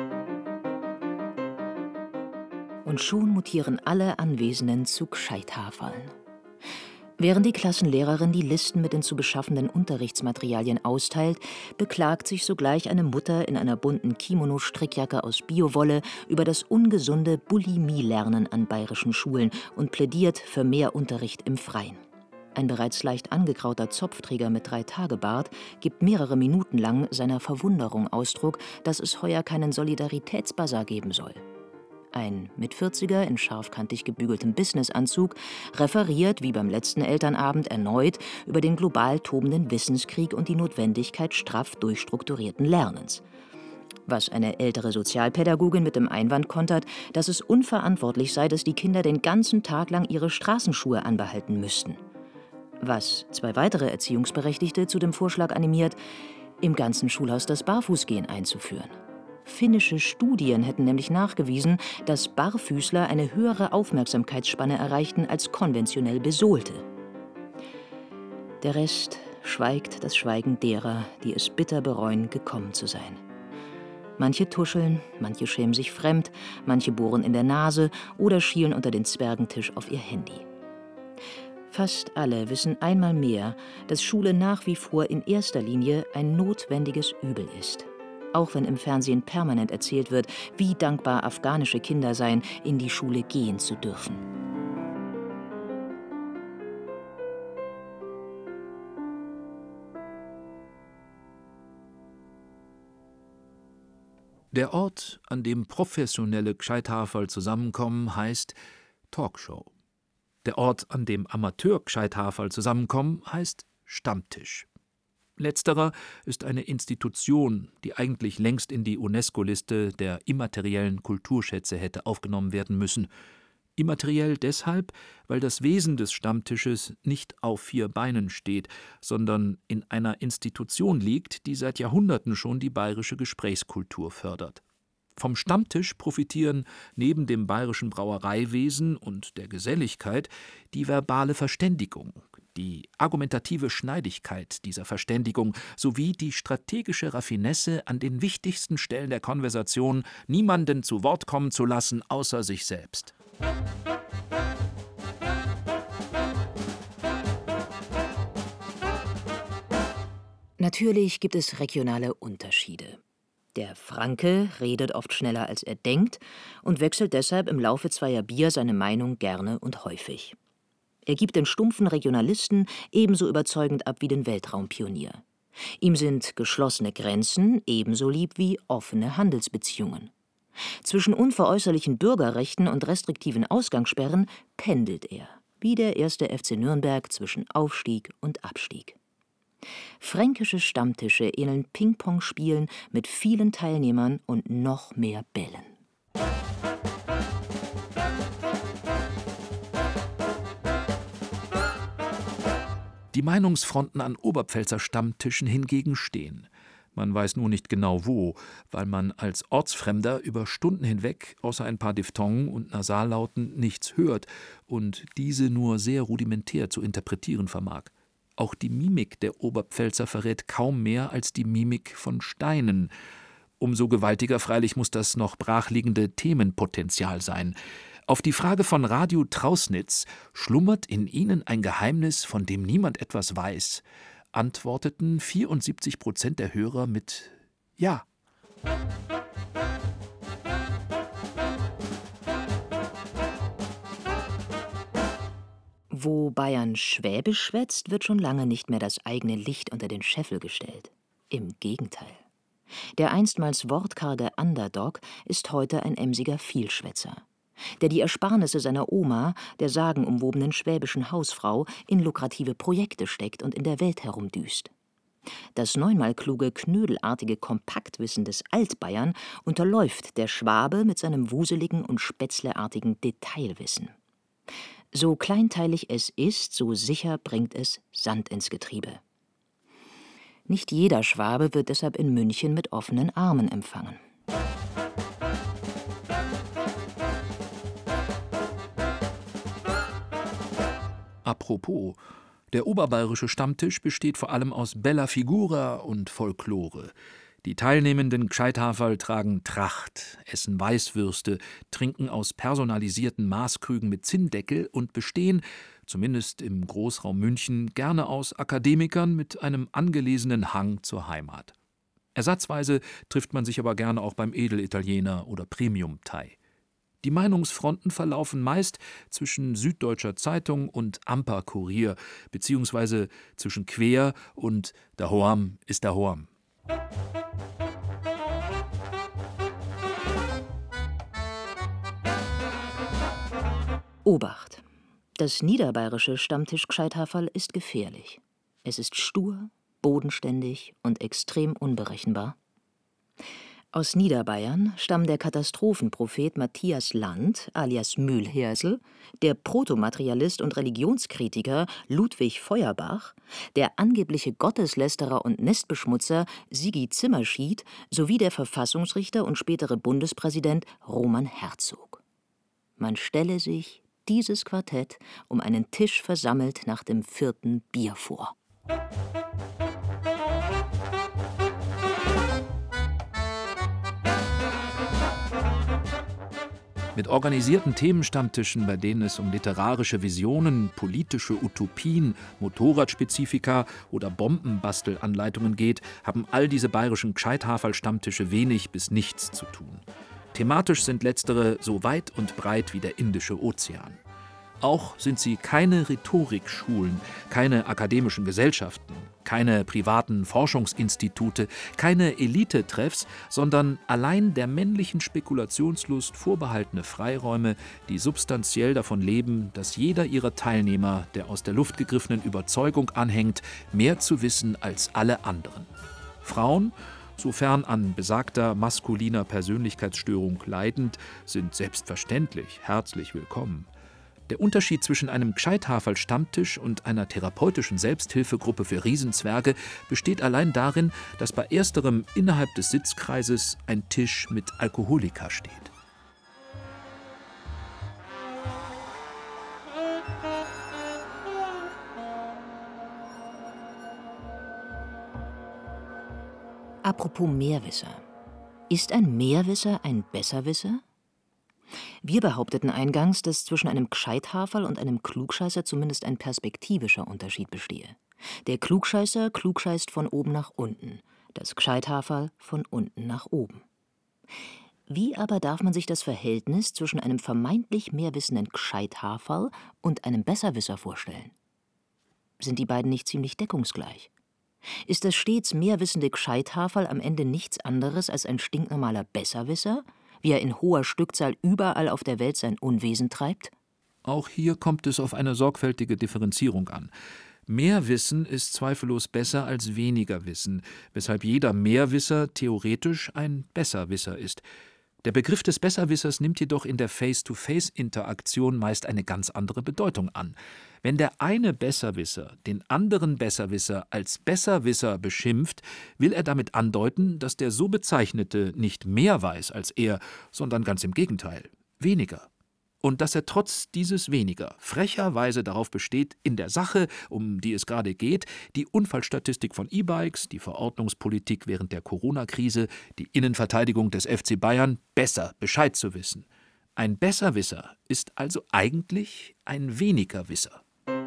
[SPEAKER 2] Und schon mutieren alle Anwesenden zu Gescheithaferln. Während die Klassenlehrerin die Listen mit den zu beschaffenden Unterrichtsmaterialien austeilt, beklagt sich sogleich eine Mutter in einer bunten Kimono-Strickjacke aus Biowolle über das ungesunde Bulimie-Lernen an bayerischen Schulen und plädiert für mehr Unterricht im Freien. Ein bereits leicht angegrauter Zopfträger mit 3-Tage-Bart gibt mehrere Minuten lang seiner Verwunderung Ausdruck, dass es heuer keinen Solidaritätsbasar geben soll. Ein Mit-40er in scharfkantig gebügeltem Businessanzug referiert, wie beim letzten Elternabend erneut, über den global tobenden Wissenskrieg und die Notwendigkeit straff durchstrukturierten Lernens. Was eine ältere Sozialpädagogin mit dem Einwand kontert, dass es unverantwortlich sei, dass die Kinder den ganzen Tag lang ihre Straßenschuhe anbehalten müssten. Was 2 weitere Erziehungsberechtigte zu dem Vorschlag animiert, im ganzen Schulhaus das Barfußgehen einzuführen. Finnische Studien hätten nämlich nachgewiesen, dass Barfüßler eine höhere Aufmerksamkeitsspanne erreichten als konventionell Besohlte. Der Rest schweigt das Schweigen derer, die es bitter bereuen, gekommen zu sein. Manche tuscheln, manche schämen sich fremd, manche bohren in der Nase oder schielen unter den Zwergentisch auf ihr Handy. Fast alle wissen einmal mehr, dass Schule nach wie vor in erster Linie ein notwendiges Übel ist. Auch wenn im Fernsehen permanent erzählt wird, wie dankbar afghanische Kinder seien, in die Schule gehen zu dürfen.
[SPEAKER 3] Der Ort, an dem professionelle Gescheithaferl zusammenkommen, heißt Talkshow. Der Ort, an dem Amateur-Gescheithaferl zusammenkommen, heißt Stammtisch. Letzterer ist eine Institution, die eigentlich längst in die UNESCO-Liste der immateriellen Kulturschätze hätte aufgenommen werden müssen. Immateriell deshalb, weil das Wesen des Stammtisches nicht auf 4 Beinen steht, sondern in einer Institution liegt, die seit Jahrhunderten schon die bayerische Gesprächskultur fördert. Vom Stammtisch profitieren neben dem bayerischen Brauereiwesen und der Geselligkeit die verbale Verständigung, die argumentative Schneidigkeit dieser Verständigung sowie die strategische Raffinesse, an den wichtigsten Stellen der Konversation niemanden zu Wort kommen zu lassen, außer sich selbst.
[SPEAKER 2] Natürlich gibt es regionale Unterschiede. Der Franke redet oft schneller, als er denkt und wechselt deshalb im Laufe zweier Bier seine Meinung gerne und häufig. Er gibt den stumpfen Regionalisten ebenso überzeugend ab wie den Weltraumpionier. Ihm sind geschlossene Grenzen ebenso lieb wie offene Handelsbeziehungen. Zwischen unveräußerlichen Bürgerrechten und restriktiven Ausgangssperren pendelt er, wie der 1. FC Nürnberg zwischen Aufstieg und Abstieg. Fränkische Stammtische ähneln Ping-Pong-Spielen mit vielen Teilnehmern und noch mehr Bällen.
[SPEAKER 3] Die Meinungsfronten an Oberpfälzer Stammtischen hingegen stehen. Man weiß nur nicht genau wo, weil man als Ortsfremder über Stunden hinweg außer ein paar Diphthongen und Nasallauten nichts hört und diese nur sehr rudimentär zu interpretieren vermag. Auch die Mimik der Oberpfälzer verrät kaum mehr als die Mimik von Steinen. Umso gewaltiger freilich muss das noch brachliegende Themenpotenzial sein. Auf die Frage von Radio Trausnitz, schlummert in Ihnen ein Geheimnis, von dem niemand etwas weiß, antworteten 74% der Hörer mit Ja.
[SPEAKER 2] Wo Bayern Schwäbisch schwätzt, wird schon lange nicht mehr das eigene Licht unter den Scheffel gestellt. Im Gegenteil. Der einstmals wortkarge Underdog ist heute ein emsiger Vielschwätzer, der die Ersparnisse seiner Oma, der sagenumwobenen schwäbischen Hausfrau, in lukrative Projekte steckt und in der Welt herumdüst. Das neunmal kluge, knödelartige Kompaktwissen des Altbayern unterläuft der Schwabe mit seinem wuseligen und spätzleartigen Detailwissen. So kleinteilig es ist, so sicher bringt es Sand ins Getriebe. Nicht jeder Schwabe wird deshalb in München mit offenen Armen empfangen.
[SPEAKER 3] Apropos, der oberbayerische Stammtisch besteht vor allem aus Bella Figura und Folklore. Die teilnehmenden Gscheithaferl tragen Tracht, essen Weißwürste, trinken aus personalisierten Maßkrügen mit Zinndeckel und bestehen, zumindest im Großraum München, gerne aus Akademikern mit einem angelesenen Hang zur Heimat. Ersatzweise trifft man sich aber gerne auch beim Edelitaliener oder Premium-Thai. Die Meinungsfronten verlaufen meist zwischen Süddeutscher Zeitung und Amper-Kurier, beziehungsweise zwischen Quer und dahoam ist dahoam.
[SPEAKER 2] Obacht! Das niederbayerische Stammtisch Gscheithaferl ist gefährlich. Es ist stur, bodenständig und extrem unberechenbar. Aus Niederbayern stammen der Katastrophenprophet Matthias Land alias Mühlhersel, der Protomaterialist und Religionskritiker Ludwig Feuerbach, der angebliche Gotteslästerer und Nestbeschmutzer Sigi Zimmerschied sowie der Verfassungsrichter und spätere Bundespräsident Roman Herzog. Man stelle sich dieses Quartett um einen Tisch versammelt nach dem 4. Bier vor.
[SPEAKER 3] Mit organisierten Themenstammtischen, bei denen es um literarische Visionen, politische Utopien, Motorradspezifika oder Bombenbastelanleitungen geht, haben all diese bayerischen Gscheithaferl-Stammtische wenig bis nichts zu tun. Thematisch sind letztere so weit und breit wie der Indische Ozean. Auch sind sie keine Rhetorikschulen, keine akademischen Gesellschaften, Keine privaten Forschungsinstitute, keine Elite-Treffs, sondern allein der männlichen Spekulationslust vorbehaltene Freiräume, die substanziell davon leben, dass jeder ihrer Teilnehmer der aus der Luft gegriffenen Überzeugung anhängt, mehr zu wissen als alle anderen. Frauen, sofern an besagter maskuliner Persönlichkeitsstörung leidend, sind selbstverständlich herzlich willkommen. Der Unterschied zwischen einem Gscheithaferl-Stammtisch und einer therapeutischen Selbsthilfegruppe für Riesenzwerge besteht allein darin, dass bei ersterem innerhalb des Sitzkreises ein Tisch mit Alkoholika steht.
[SPEAKER 2] Apropos Mehrwisser. Ist ein Mehrwisser ein Besserwisser? Wir behaupteten eingangs, dass zwischen einem Gscheithaferl und einem Klugscheißer zumindest ein perspektivischer Unterschied bestehe. Der Klugscheißer klugscheißt von oben nach unten, das Gscheithaferl von unten nach oben. Wie aber darf man sich das Verhältnis zwischen einem vermeintlich mehrwissenden Gscheithaferl und einem Besserwisser vorstellen? Sind die beiden nicht ziemlich deckungsgleich? Ist das stets mehrwissende Gscheithaferl am Ende nichts anderes als ein stinknormaler Besserwisser, wie er in hoher Stückzahl überall auf der Welt sein Unwesen treibt?
[SPEAKER 3] Auch hier kommt es auf eine sorgfältige Differenzierung an. Mehr Wissen ist zweifellos besser als weniger Wissen, weshalb jeder Mehrwisser theoretisch ein Besserwisser ist. Der Begriff des Besserwissers nimmt jedoch in der Face-to-Face-Interaktion meist eine ganz andere Bedeutung an. Wenn der eine Besserwisser den anderen Besserwisser als Besserwisser beschimpft, will er damit andeuten, dass der so Bezeichnete nicht mehr weiß als er, sondern ganz im Gegenteil, weniger. Und dass er trotz dieses Weniger frecherweise darauf besteht, in der Sache, um die es gerade geht, die Unfallstatistik von E-Bikes, die Verordnungspolitik während der Corona-Krise, die Innenverteidigung des FC Bayern, besser Bescheid zu wissen. Ein Besserwisser ist also eigentlich ein Wenigerwisser.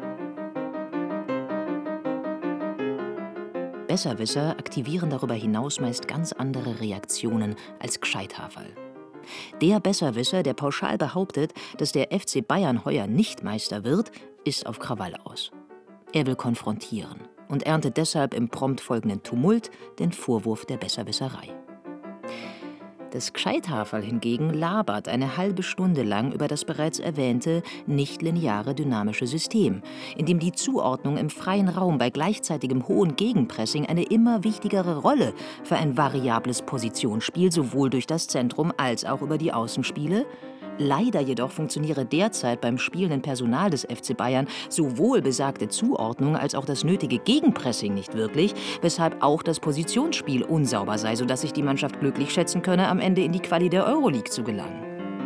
[SPEAKER 2] Besserwisser aktivieren darüber hinaus meist ganz andere Reaktionen als Gscheithaferl. Der Besserwisser, der pauschal behauptet, dass der FC Bayern heuer nicht Meister wird, ist auf Krawall aus. Er will konfrontieren und erntet deshalb im prompt folgenden Tumult den Vorwurf der Besserwisserei. Das Gscheithaferl hingegen labert eine halbe Stunde lang über das bereits erwähnte nichtlineare dynamische System, in dem die Zuordnung im freien Raum bei gleichzeitigem hohen Gegenpressing eine immer wichtigere Rolle für ein variables Positionsspiel sowohl durch das Zentrum als auch über die Außenspiele. Leider jedoch funktioniere derzeit beim spielenden Personal des FC Bayern sowohl besagte Zuordnung als auch das nötige Gegenpressing nicht wirklich, weshalb auch das Positionsspiel unsauber sei, sodass sich die Mannschaft glücklich schätzen könne, am Ende in die Quali der Euroleague zu gelangen.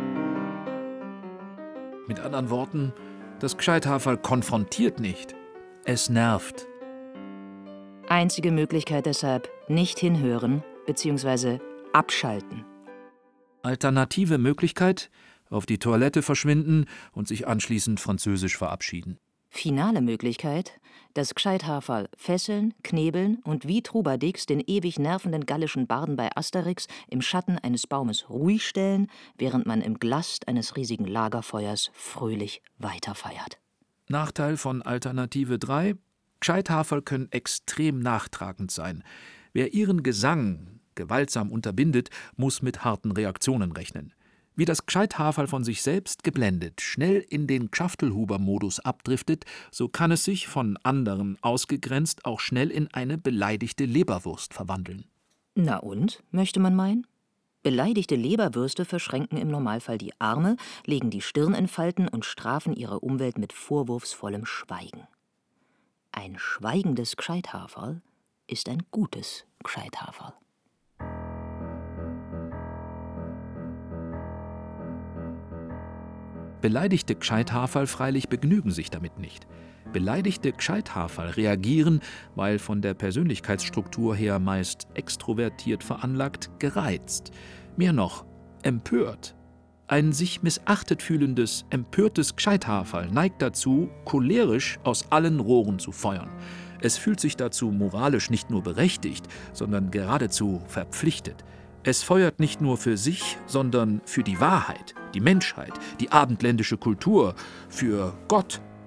[SPEAKER 3] Mit anderen Worten, das Gscheithaferl konfrontiert nicht, es nervt.
[SPEAKER 2] Einzige Möglichkeit deshalb, nicht hinhören bzw. abschalten.
[SPEAKER 3] Alternative Möglichkeit, auf die Toilette verschwinden und sich anschließend französisch verabschieden.
[SPEAKER 2] Finale Möglichkeit, das Gscheithaferl fesseln, knebeln und wie Trubadix den ewig nervenden gallischen Barden bei Asterix im Schatten eines Baumes ruhig stellen, während man im Glast eines riesigen Lagerfeuers fröhlich weiterfeiert.
[SPEAKER 3] Nachteil von Alternative 3: Gscheithaferl können extrem nachtragend sein. Wer ihren Gesang gewaltsam unterbindet, muss mit harten Reaktionen rechnen. Wie das Gscheithaferl von sich selbst geblendet schnell in den Gschaftelhuber-Modus abdriftet, so kann es sich, von anderen ausgegrenzt, auch schnell in eine beleidigte Leberwurst verwandeln.
[SPEAKER 2] Na und, möchte man meinen? Beleidigte Leberwürste verschränken im Normalfall die Arme, legen die Stirn in Falten und strafen ihre Umwelt mit vorwurfsvollem Schweigen. Ein schweigendes Gscheithaferl ist ein gutes Gscheithaferl.
[SPEAKER 3] Beleidigte Gscheithaferl freilich begnügen sich damit nicht. Beleidigte Gscheithaferl reagieren, weil von der Persönlichkeitsstruktur her meist extrovertiert veranlagt, gereizt. Mehr noch, empört. Ein sich missachtet fühlendes, empörtes Gscheithaferl neigt dazu, cholerisch aus allen Rohren zu feuern. Es fühlt sich dazu moralisch nicht nur berechtigt, sondern geradezu verpflichtet. Es feuert nicht nur für sich, sondern für die Wahrheit, die Menschheit, die abendländische Kultur, für Gott.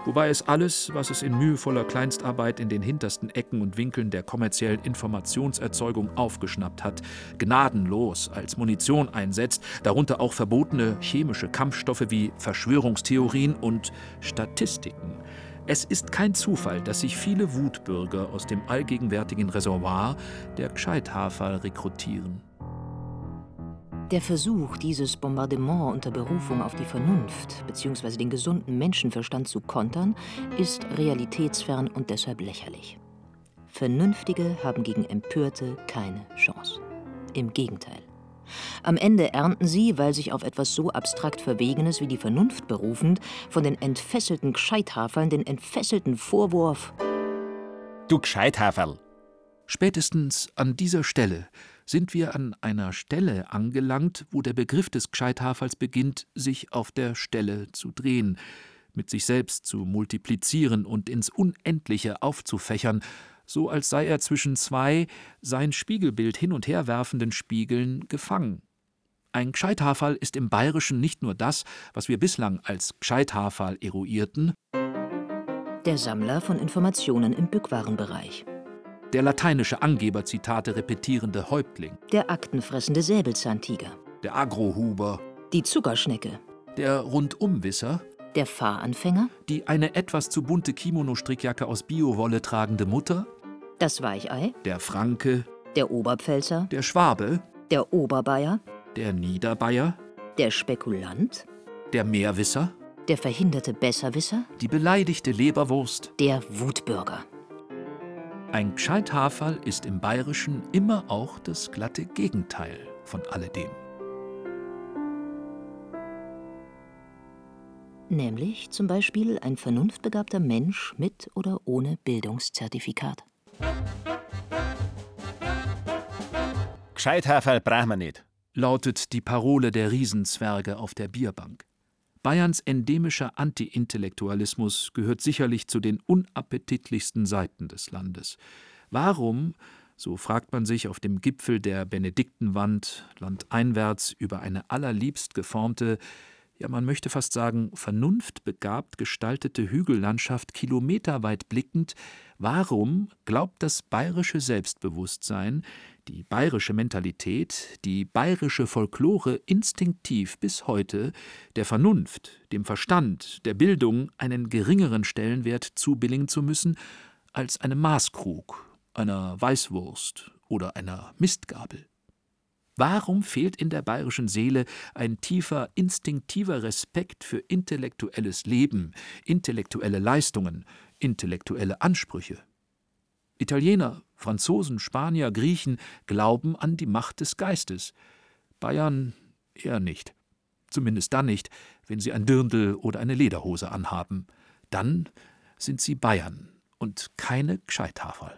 [SPEAKER 3] wobei es alles, was es in mühevoller Kleinstarbeit in den hintersten Ecken und Winkeln der kommerziellen Informationserzeugung aufgeschnappt hat, gnadenlos als Munition einsetzt, darunter auch verbotene chemische Kampfstoffe wie Verschwörungstheorien und Statistiken. Es ist kein Zufall, dass sich viele Wutbürger aus dem allgegenwärtigen Reservoir der Gscheithaferl rekrutieren.
[SPEAKER 2] Der Versuch, dieses Bombardement unter Berufung auf die Vernunft bzw. den gesunden Menschenverstand zu kontern, ist realitätsfern und deshalb lächerlich. Vernünftige haben gegen Empörte keine Chance. Im Gegenteil. Am Ende ernten sie, weil sich auf etwas so abstrakt Verwegenes wie die Vernunft berufend, von den entfesselten Gscheithaferln den entfesselten Vorwurf:
[SPEAKER 1] Du Gscheithaferl!
[SPEAKER 3] Spätestens an dieser Stelle sind wir an einer Stelle angelangt, wo der Begriff des Gscheithafers beginnt, sich auf der Stelle zu drehen, mit sich selbst zu multiplizieren und ins Unendliche aufzufächern, so als sei er zwischen zwei sein Spiegelbild hin und her werfenden Spiegeln gefangen. Ein Gscheithaferl ist im Bayerischen nicht nur das, was wir bislang als Gscheithaferl eruierten,
[SPEAKER 2] der Sammler von Informationen im Bückwarenbereich,
[SPEAKER 3] der lateinische Angeberzitate repetierende Häuptling,
[SPEAKER 2] der aktenfressende Säbelzahntiger,
[SPEAKER 3] der Agrohuber,
[SPEAKER 2] die Zuckerschnecke,
[SPEAKER 3] der Rundumwisser,
[SPEAKER 2] der Fahranfänger,
[SPEAKER 3] die eine etwas zu bunte Kimono-Strickjacke aus Biowolle tragende Mutter,
[SPEAKER 2] das Weichei,
[SPEAKER 3] der Franke,
[SPEAKER 2] der Oberpfälzer,
[SPEAKER 3] der Schwabe,
[SPEAKER 2] der Oberbayer,
[SPEAKER 3] der Niederbayer,
[SPEAKER 2] der Spekulant,
[SPEAKER 3] der Meerwisser,
[SPEAKER 2] der verhinderte Besserwisser,
[SPEAKER 3] die beleidigte Leberwurst,
[SPEAKER 2] der Wutbürger.
[SPEAKER 3] Ein Gscheithaferl ist im Bayerischen immer auch das glatte Gegenteil von alledem.
[SPEAKER 2] Nämlich zum Beispiel ein vernunftbegabter Mensch mit oder ohne Bildungszertifikat.
[SPEAKER 1] Gscheithaferl brauchen wir nicht,
[SPEAKER 3] lautet die Parole der Riesenzwerge auf der Bierbank. Bayerns endemischer Anti-Intellektualismus gehört sicherlich zu den unappetitlichsten Seiten des Landes. Warum, so fragt man sich auf dem Gipfel der Benediktenwand, landeinwärts über eine allerliebst geformte, ja man möchte fast sagen vernunftbegabt gestaltete Hügellandschaft kilometerweit blickend, warum glaubt das bayerische Selbstbewusstsein, die bayerische Mentalität, die bayerische Folklore instinktiv bis heute der Vernunft, dem Verstand, der Bildung einen geringeren Stellenwert zubilligen zu müssen als einem Maßkrug, einer Weißwurst oder einer Mistgabel? Warum fehlt in der bayerischen Seele ein tiefer, instinktiver Respekt für intellektuelles Leben, intellektuelle Leistungen, intellektuelle Ansprüche? Italiener, Franzosen, Spanier, Griechen glauben an die Macht des Geistes. Bayern eher nicht. Zumindest dann nicht, wenn sie ein Dirndl oder eine Lederhose anhaben. Dann sind sie Bayern und keine Gscheithaferl.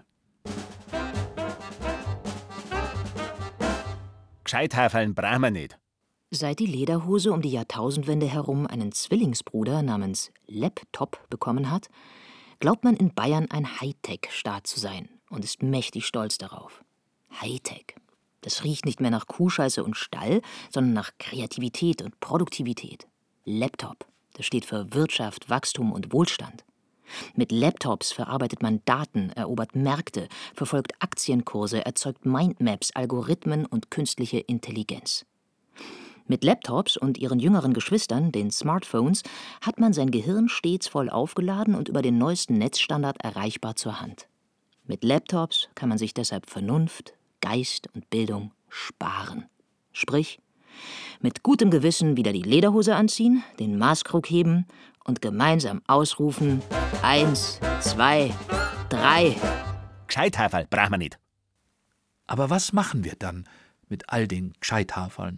[SPEAKER 1] Gscheithaferln brauchen wir nicht.
[SPEAKER 2] Seit die Lederhose um die Jahrtausendwende herum einen Zwillingsbruder namens Laptop bekommen hat, glaubt man in Bayern ein Hightech-Staat zu sein und ist mächtig stolz darauf. Hightech. Das riecht nicht mehr nach Kuhscheiße und Stall, sondern nach Kreativität und Produktivität. Laptop. Das steht für Wirtschaft, Wachstum und Wohlstand. Mit Laptops verarbeitet man Daten, erobert Märkte, verfolgt Aktienkurse, erzeugt Mindmaps, Algorithmen und künstliche Intelligenz. Mit Laptops und ihren jüngeren Geschwistern, den Smartphones, hat man sein Gehirn stets voll aufgeladen und über den neuesten Netzstandard erreichbar zur Hand. Mit Laptops kann man sich deshalb Vernunft, Geist und Bildung sparen. Sprich, mit gutem Gewissen wieder die Lederhose anziehen, den Maßkrug heben und gemeinsam ausrufen: 1, 2, 3.
[SPEAKER 1] Gscheithaferl brauchen wir nicht.
[SPEAKER 3] Aber was machen wir dann mit all den Gscheithaferln?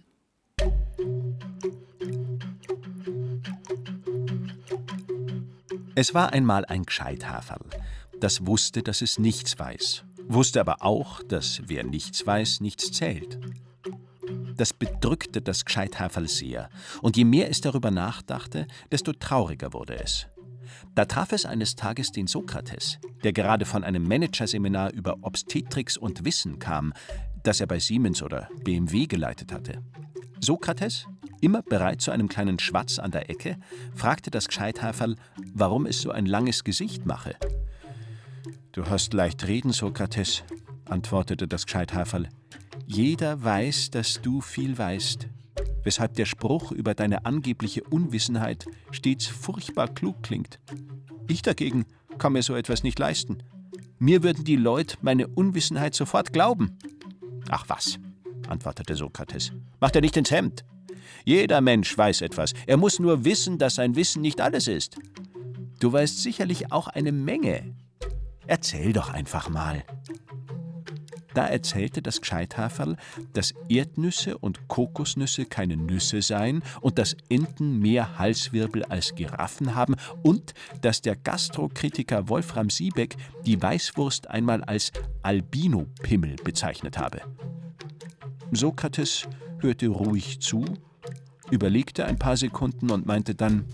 [SPEAKER 1] Es war einmal ein Gscheithaferl, das wusste, dass es nichts weiß, wusste aber auch, dass wer nichts weiß, nichts zählt. Das bedrückte das Gscheithaferl sehr, und je mehr es darüber nachdachte, desto trauriger wurde es. Da traf es eines Tages den Sokrates, der gerade von einem Managerseminar über Obstetrix und Wissen kam, das er bei Siemens oder BMW geleitet hatte. Sokrates, Immer bereit zu einem kleinen Schwatz an der Ecke, fragte das Gescheithaferl, warum es so ein langes Gesicht mache. »Du hast leicht reden, Sokrates«, antwortete das Gescheithaferl. »Jeder weiß, dass du viel weißt, weshalb der Spruch über deine angebliche Unwissenheit stets furchtbar klug klingt. Ich dagegen kann mir so etwas nicht leisten. Mir würden die Leute meine Unwissenheit sofort glauben.« »Ach was«, antwortete Sokrates, »mach dir nicht ins Hemd. Jeder Mensch weiß etwas, er muss nur wissen, dass sein Wissen nicht alles ist. Du weißt sicherlich auch eine Menge. Erzähl doch einfach mal.« Da erzählte das Gescheithaferl, dass Erdnüsse und Kokosnüsse keine Nüsse seien und dass Enten mehr Halswirbel als Giraffen haben und dass der Gastrokritiker Wolfram Siebeck die Weißwurst einmal als Albino-Pimmel bezeichnet habe. Sokrates hörte ruhig zu, überlegte ein paar Sekunden und meinte dann: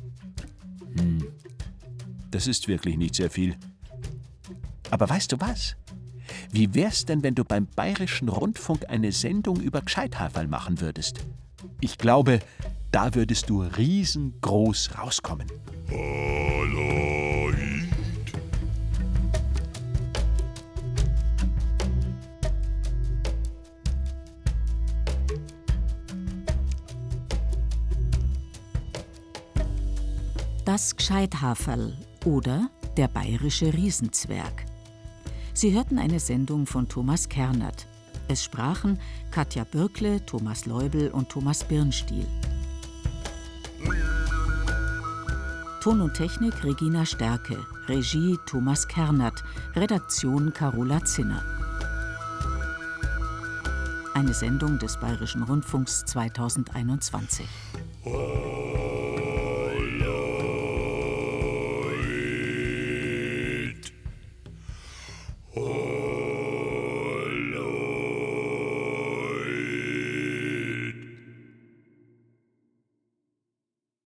[SPEAKER 1] Das ist wirklich nicht sehr viel. Aber weißt du was? Wie wär's denn, wenn du beim Bayerischen Rundfunk eine Sendung über Gescheithaferl machen würdest? Ich glaube, da würdest du riesengroß rauskommen.
[SPEAKER 4] Das Gescheithaferl oder der bayerische Riesenzwerg. Sie hörten eine Sendung von Thomas Kernert. Es sprachen Katja Bürkle, Thomas Leubel und Thomas Birnstiel. Ton und Technik Regina Stärke, Regie Thomas Kernert, Redaktion Carola Zinner. Eine Sendung des Bayerischen Rundfunks 2021.
[SPEAKER 5] Oh.